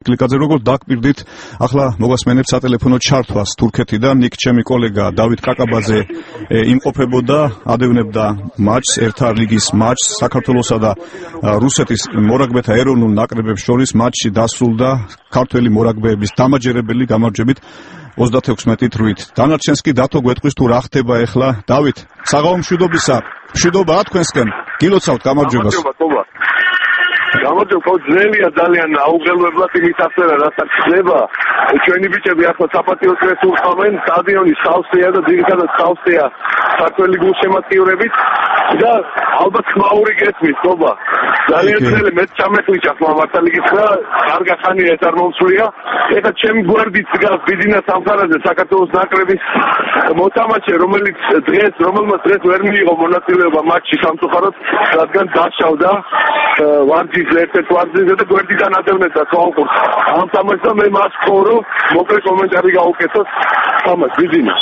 ბისკლიკაძე, როგორც დაგპირდით, ახლა მოგასმენებთ სატელეფონო ჩართვას თურქეთიდან. იქ ჩემი კოლეგა დავით კაკაბაძე იმყოფებოდა, ადევნებდა მატჩს, ერთა ლიგის მატჩს საქართველოსა და რუსეთის მორაგბეთა ეროვნულ ნაკრებებს შორის. მატჩი დასრულდა ქართველი მორაგბეების დამაჯერებელი გამარჯვებით 36-8. დანარჩენს კი დათო გვეტყვის თუ რა ხდება ახლა. დავით, საღამო მშვიდობისა. მშვიდობაა თქვენსკენ. გილოცავთ გამარჯვებას. გამარჯობა, ძნელია ძალიან აუღელვებლად იმით ახლა რასაც ხდება. ჩვენი ბიჭები ახლა საპატიო დღეს უხავენ, სტადიონი სავსეა და ძირითადად სავსეა ქართველი გულშემატკივრებით და ალბათ ხმაური გესმის, თობა. ძალიან ძნელი მეც ჩამეხვიჭა ხმა მართალიგით და კარგა ხანია ეს არ მომსვლია. ეხლა ჩემი გვერდით დგას ბიძინა სამხარაძე საქართველოს ნაკრების მოთამაშე, რომელმაც დღეს ვერ მიიღო მონაწილეობა მატჩში სამწუხაროდ, რადგან დაშავდა ვარჯიშს ერთ-ერთ ვარჯიშზე და გვერდიდან ადევნებდა კონკურსს. ამ თამაშს და მე მას ვქორო, მოკლე კომენტარი გავუკეთოთ თამაშს ბიძინა.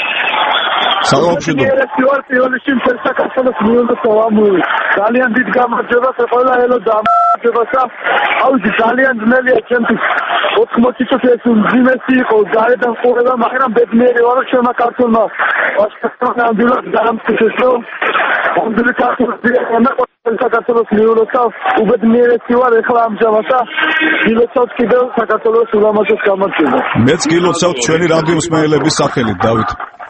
ძალიან დიდ გამარჯვებას ყველა ელო დამარჯვებასა. აუზი ძალიან ძნელია ჩემთვის 80 წუთი ეს უმძიმესი იყო გარედან ყურება, მაგრამ ბედნიერი ვარო ჩვენმა ქართულმა ვაშკარნამდვილად დაამტკიცეს რომ ამდელი ქართული საქართველოს მიულოცა უბედნიერესი ვარ ეხლა ამჟამად და გილოცავთ კიდევ საქართველოს ულამაზეს გამარჯვებას. მეც გილოცავთ ჩვენი რადიო მსმენელების სახელით, დავით.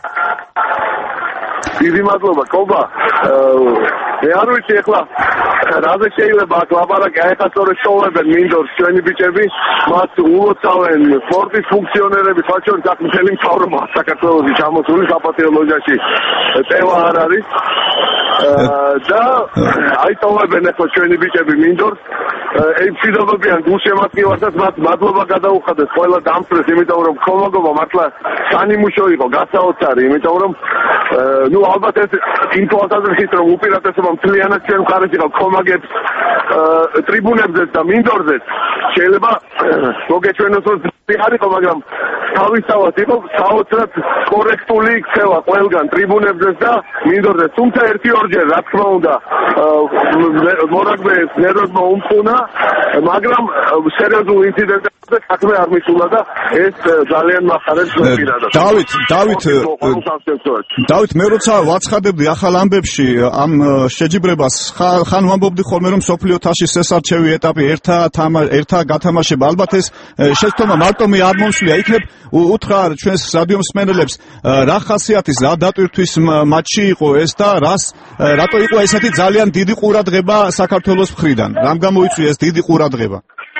დიდი მადლობა, კობა. მე არ ვიცი ეხლა რაზე შეიძლება აქ ლაპარაკი, ეხლა სწორედ შოულებენ მინდორს ჩვენი ბიჭები, მათ ულოცავენ სპორტის ფუნქციონერები, საჩვენს აქ მთელი მთავრობა საქართველოში ჩამოსული საპატიო ლოჯაში წევა არ არის და აიტოვებენ ეხლა ჩვენი ბიჭები მინდორს. ემშვიდობებიან გულშემატკივარსაც, მათ მადლობა გადაუხადეს ყველა დამწრეს, იმიტომ რომ ხომაგობა მართლა სანიმუშო იყო, გასაოცარი, იმიტომ რომ ალბათ ეს იმ თვალსაზრისით რომ უპირატესობა მთლიანად ჩვენ მხარეს იყო ხომაგებს ტრიბუნებზეც და მინდორზეც შეიძლება მოგეჩვენოს რომ არ იყო, მაგრამ თავისთავად იყო საოცრად კორექტული იქცევა ყველგან ტრიბუნებზეც და მინდორზეც. თუმცა ერთი-ორჯერ რა თქმა უნდა მორაგბეებს ნერვებმა უმხუნა, მაგრამ სერიოზულ ინციდენტებზე საქმე არ მისულა და ეს ძალიან მახარებს პირადად. დავით, მე როცა ვაცხადებდი ახალ ამბებში ამ შეჯიბრებას, ხან ვამბობდი ხოლმე რომ მსოფლიო თასის შესარჩევი ეტაპი ერთა გათამაშება, ალბათ ეს შეცდომა მარტომი არ მომსვლია. იქნებ უთხრა ჩვენს რადიო მსმენელებს რა ხასიათის, რა დატვირთვის მატჩი იყო ეს და რატო იყო ესეთი ძალიან დიდი ყურადღება საქართველოს მხრიდან? რამ გამოიწვია ეს დიდი ყურადღება?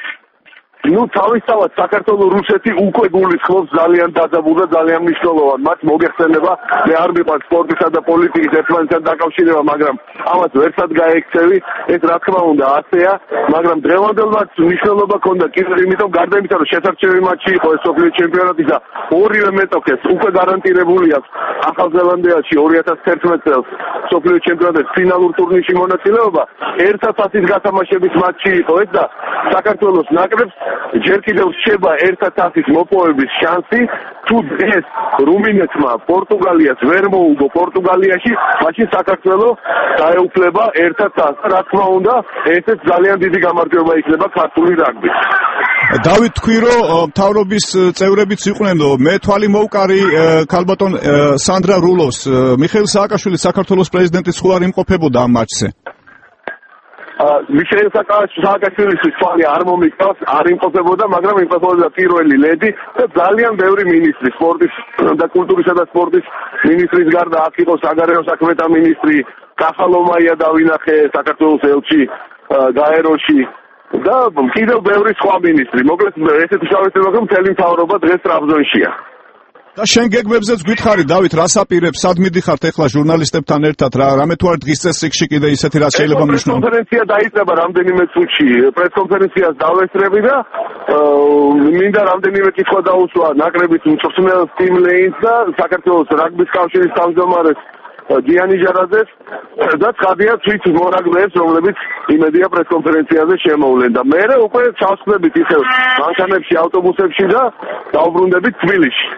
თავისთავად საქართველო-რუსეთი უკვე გულისხმობს ძალიან დაძაბულ და ძალიან მნიშვნელოვან მატჩს. მოგეხსენება, მე არ მიყვარს სპორტისა და პოლიტიკის ერთმანეთთან დაკავშირება, მაგრამ ამას ვერცად გაექცევი. ეს რა თქმა უნდა ასეა, მაგრამ დღევანდელ მატჩს მნიშვნელობა ჰქონდა კიდევ იმიტომ, გარდა იმისა, რომ შესარჩევი მატჩი იყო ეს მსოფლიო ჩემპიონატის და ორივე მეტოქეს უკვე გარანტირებული აქვს ახალ ზელანდიაში 2011 წელს მსოფლიო ჩემპიონატის ფინალურ ტურნირში მონაწილეობა. ერთა თასის გათამაშების მატჩი იყო ეს და საქართველოს ნაკრებს ჯერ კიდევ რჩება ერთა თასის მოპოვების შანსი. თუ დღეს რუმინეთმა პორტუგალიას ვერ მოუგო პორტუგალიაში, მაშინ საქართველო დაეუფლება ერთა თასს. რა თქმა უნდა, ესეც ძალიან დიდი გამარჯვება იქნება ქართული რაგბის. დავით, თქვი რომ მთავრობის წევრებიც იყვნენ, მე თვალი მოვკარი ქალბატონ სანდრა რულოს, მიხეილ სააკაშვილი საქართველოს პრეზიდენტის ხო არ იმყოფებოდა ამ მატჩზე? მიხეილ სააკაშვილის თვალი არ მომიკავს, არ იმყოფებოდა, მაგრამ იმყოფებოდა პირველი ლედი და ძალიან ბევრი მინისტრი, სპორტის და კულტურისა და სპორტის მინისტრის გარდა აქ იყო საგარეო საქმეთა მინისტრი კახალომაია დავინახე საქართველოს ელჩი გაეროში და კიდევ ბევრი სხვა მინისტრი. მოკლედ ესეთი შავი რომ მთელი მთავრობა დღეს ტრაბზონშია. და შენ გეგმებზეც გითხარი, დავით, რას აპირებს, სად მიდიხართ ახლა ჟურნალისტებთან ერთად, რამე თუ არ დღის წესრიგში კიდე ისეთი რაც შეიძლება მნიშვნელოვანი. პრესკონფერენცია დაიწყება რამდენიმე წუთში. პრესკონფერენციას დავესწრები და მინდა რამდენიმე კითხვა დაუსვა ნაკრების მწვრთნელს ტიმ ლეინს და საქართველოს რაგბის კავშირის თავმჯდომარეს გიანი ჟარაძეს და ცხადია თვით მორაგბეებს, რომლებიც იმედია პრესკონფერენციაზე შემოვლენ და მე უკვე ჩავსხდებით ისევ მანქანებში, ავტობუსებში და დავბრუნდებით თბილისში.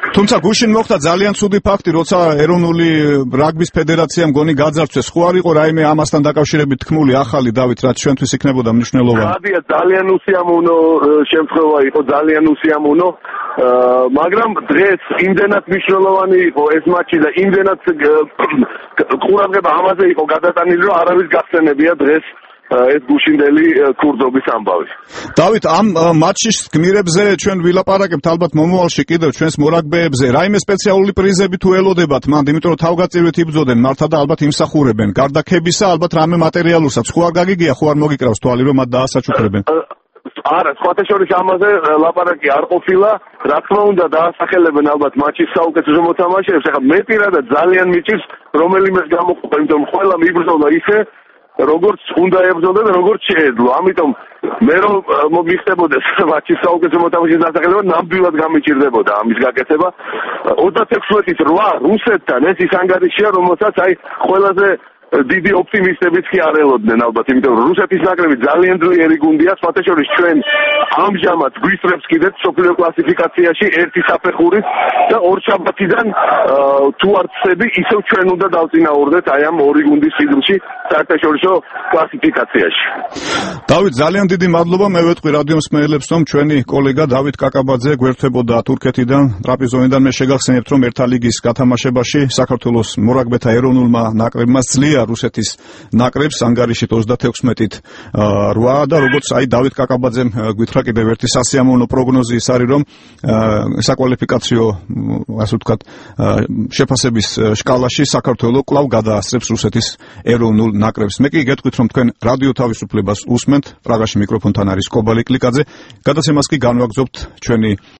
თუმცა გუშინ მოხდა ძალიან ცუდი ფაქტი, როცა ეროვნული რაგბის ფედერაციამ გონი გაძარცვეს. ხო არ იყო რაიმე ამასთან დაკავშირებით თქმული ახალი დავით, რაც ჩვენთვის იქნებოდა მნიშვნელოვანი? გადია ძალიან უსიამოვნო შემთხვევა იყო, ძალიან უსიამოვნო. მაგრამ დღეს იმდენად მნიშვნელოვანი იყო ეს მატჩი და იმდენად ყურადღება ამაზე იყო გადატანილი, რომ არავის გახსენებია დღეს ეს გუშინდელი ქურდობის ამბავი. დავით, ამ მატჩის გმირებზე ჩვენ ვილაპარაკებთ ალბათ მომავალში კიდევ ჩვენს მორაგბეებზე. რაიმე სპეციალური პრიზები თუ ელოდებათ მანდ, იმიტომ რომ თავგაწირვით იბრძოდნენ მართა და ალბათ იმსახურებენ. გარდა ქებისა, ალბათ რამე მატერიალურსაც ხო არ გაგიგია, ხო არ მოგიკრავს თვალი, რომ მათ დაასაჩუქრებენ? არა, სხვათა შორის ამაზე ლაპარაკი არ ყოფილა. რა თქმა უნდა, დაასახელებენ ალბათ მატჩის საუკეთესო მოთამაშეებს. ახლა მე პირადად ძალიან მიჭირს რომელიმეს გამოყოფა, იმიტომ რომ ყველა მიბრძოლა ისე, როგორც უნდა ებრძოლდნენ, როგორც შეეძლო. ამიტომ მე რომ მიხდებოდეს მატჩის საუკეთესო მოთამაშის დასახელება, ნამდვილად გამიჭირდებოდა ამის გაკეთება. 36-ით 8 რუსეთთან ეს ის ანგარიშია, რომელსაც აი ყველაზე დიდი ოპტიმისტებიც კი არ ელოდნენ ალბათ, იმიტომ რომ რუსეთის ნაკრები ძალიან ძლიერი გუნდია, სხვათა შორის ჩვენ ამჟამად გვისწრებს კიდეც მსოფლიო კლასიფიკაციაში ერთი საფეხურით და ორშაბათიდან თუ არ ვწდები, ისევ ჩვენ უნდა დავწინააღმდეგოთ აი ამ ორი გუნდის სიდრუში საერთაშორისო კლასიფიკაციაში. დავით, ძალიან დიდი მადლობა. მე ვეთქვი რადიო მსმენელებს, რომ ჩვენი კოლეგა დავით კაკაბაძე გვერდებოდა თურქეთიდან, ტრაპიზონიდან. მე შეგახსენებთ, რომ ერთა ლიგის გათამაშებაში საქართველოს მორაგბეთა ეროვნულმა ნაკრებმა ძლია რუსეთის ნაკრებს ანგარიშით 36-ით 8 და როგორც აი დავით კაკაბაძემ გითხრა კიდევ ერთი სასიამოვნო პროგნოზი ის არის, რომ საკვალიფიკაციო ასე ვთქვათ შეფასების სკალაში საქართველო კვლავ გადაასწრებს რუსეთის ეროვნულ ნაკრებს. მე კი გეტყვით, რომ თქვენ რადიო თავისუფლებას უსმენთ. პრაღაში მიკროფონთან არის კობალი კლიკაძე. გადაცემას კი განვაგრძობთ ჩვენი